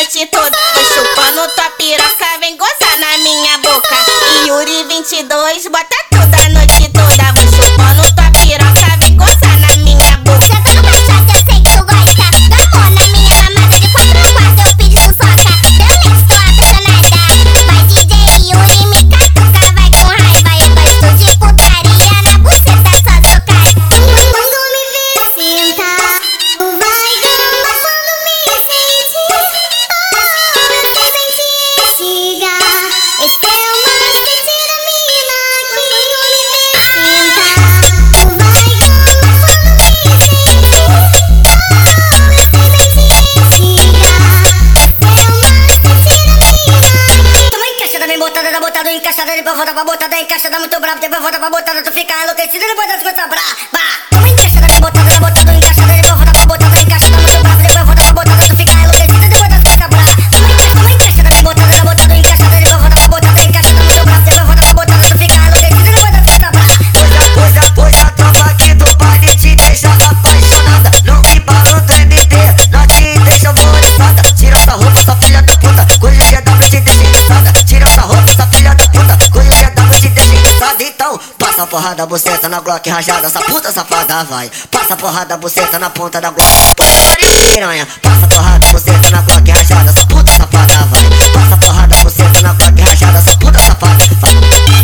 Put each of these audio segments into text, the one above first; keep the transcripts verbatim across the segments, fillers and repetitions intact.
noite toda. Tô chupando tua piroca, vem gozar na minha boca. E Yuri vinte e dois, bota tudo a noite toda. Vou chupando tua piroca, vem gozar na minha boca. Senta no cachaça, eu sei que tu gosta. Dá amor na minha mamada de quatro no quarto, eu pedi sufoca. Também estou apaixonada. Vai D J Yuri, me catuca, vai com raiva. Eu gosto de putaria, na buceta só socar. Quando me vê, senta, vai gamba. Quando me sente, oh, meu presente chega. Este é o master, tira a mina aqui. Quando me vê, senta, vai gamba. Quando me sente, oh, meu presente chega. Este é o master, tira a mina aqui. Toma encaixada, bem botada, da botada encaixada, depois volta pra botada encaixada, muito brava, depois volta pra botada, tu fica enlouquecida, depois das coisas brava. Toma encaixada, bem botada, da botada encaixada, depois volta pra botada encaixada, muito brava, depois volta pra botada, tu fica enlouquecida, depois das coisas brava. Toma encaixada, toma encaixada, bem botada, da botada encaixada, depois volta pra botada encaixada, muito brava, depois volta pra botada, tu fica enlouquecida, depois das coisas brava. Pois a, pois a tropa aqui do baile te deixa apaixonada. Não que para o D M D, nós te deixa alvoroçada. Tira essa roupa, essa filha da puta, coisa G W te deixa engraçada. Tira essa roupa, essa filha da puta, coisa G W te deixa engraçada. Então, passa a porrada, buceta na Glock rajada, essa puta safada vai. Passa a porrada, buceta na ponta da Glock, piranha. Passa a porrada, buceta na Glock rajada, essa puta safada vai. Passa a porrada, buceta na Glock rajada, essa puta safada vai.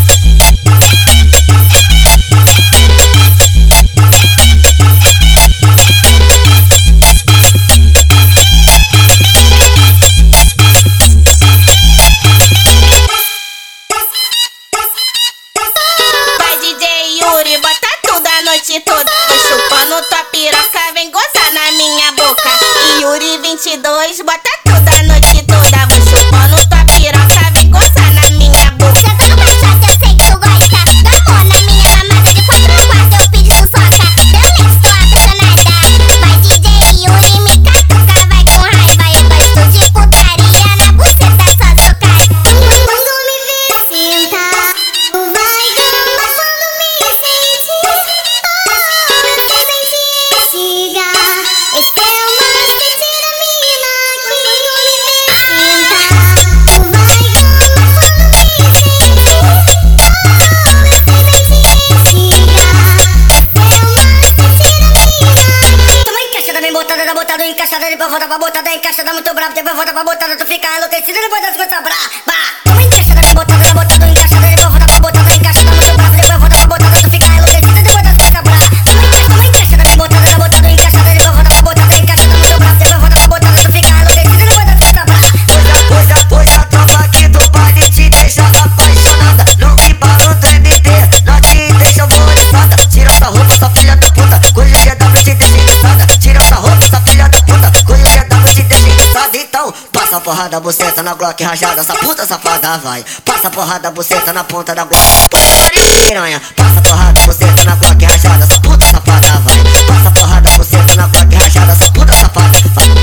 Vai D J Yuri, bota tudo a noite toda. Tô chupando tua piroca, vem gozar na minha boca. E Yuri vinte e dois, bota tudo a noite toda. Vou chupando tua piroca, vem gozar na minha boca. Senta no cachaça, eu sei que tu gosta. Dá amor na minha mamada de quatro no quarto, eu pedi sufoca. Também estou apaixonada. Vai D J Yuri, me catuca, vai com raiva. Eu gosto de putaria, na buceta só socar. Quando me vê, senta, vai gamba. Quando me sente, oh, meu presente chega. Este é o master, tira a mina aqui. Quando me vê, senta, vai gamba. Quando me sente, oh, meu presente chega. Este é o master, tira a mina aqui. Toma encaixada, bem botada, da botada encaixada, depois volta pra botada encaixada, muito brava, depois volta pra botada, tu fica enlouquecida, depois das coisas brava. Toma encaixada, bem botada, da botada encaixada, depois volta pra botada encaixada, muito brava, depois volta pra botada, tu fica enlouquecida, depois das coisas brava. Toma encaixada, toma encaixada, bem botada, da botada encaixada, depois volta pra botada encaixada, muito brava, depois volta pra botada, tu fica enlouquecida, depois das coisas brava. Pois a, pois a, pois a tropa aqui do baile te deixa apaixonada. Não que para o D M D, nós te deixa alvoroçada. Tira essa roupa, essa filha da puta, coisa G W te deixa engraçada. Tira essa roupa, essa filha da puta, coisa G W te deixa engraçada. Então, passa a porrada, buceta na Glock rajada, essa puta safada vai. Passa a porrada, buceta na ponta da Glock, piranha. Passa a porrada, buceta na Glock rajada, essa puta safada vai. Passa a porrada, buceta na Glock rajada, essa puta safada vai.